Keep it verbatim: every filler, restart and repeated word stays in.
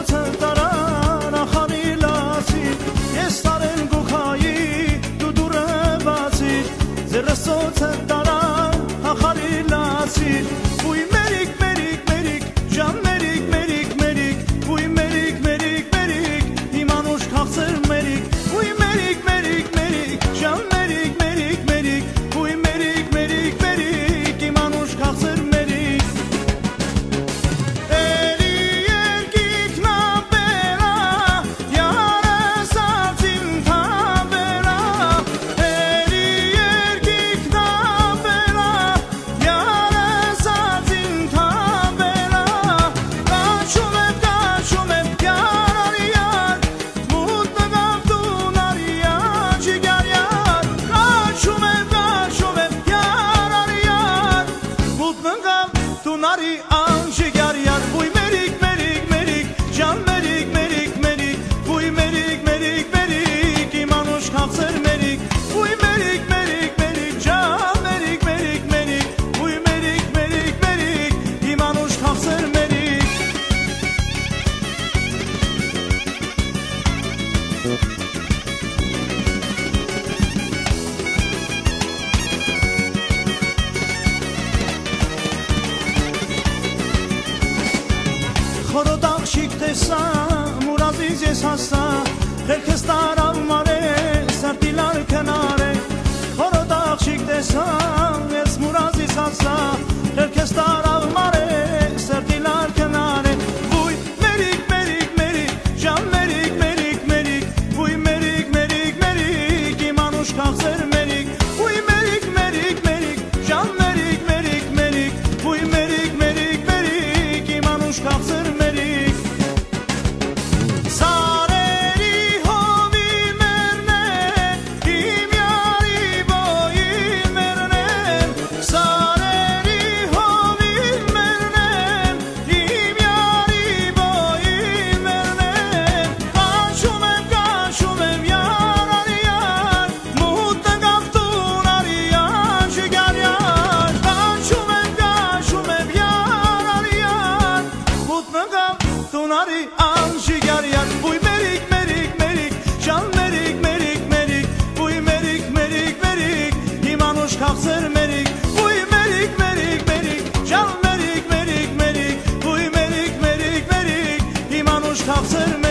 Խորոդաղ տեսա, մուրազից ես հասա, խելքս տարավ մարե, սրտիլար կնար է, խորոդաղ տեսա, ես մուրազից հասա, խելքս տարավ մարե, սրտիլար կնար է, վույ մերիկ, մերիկ, մերիկ, ժան մերիկ, մերիկ, մերիկ, վույ մերիկ, մերիկ, մերիկ, իմ անուշ կաղցեր մերիկ, վույ մերիկ, մերիկ, մերիկ, ժան մերիկ, մերիկ, մերիկ, վույ մերիկ, մերիկ, մերիկ, իմ անուշ կաղցեր մերիկ, Քաղցր մերիկ, վույ մերիկ, մերիկ, մերիկ, ժան մերիկ, մերիկ, մերիկ, վույ մերիկ, մերիկ, մերիկ, իմ անուշ քաղցր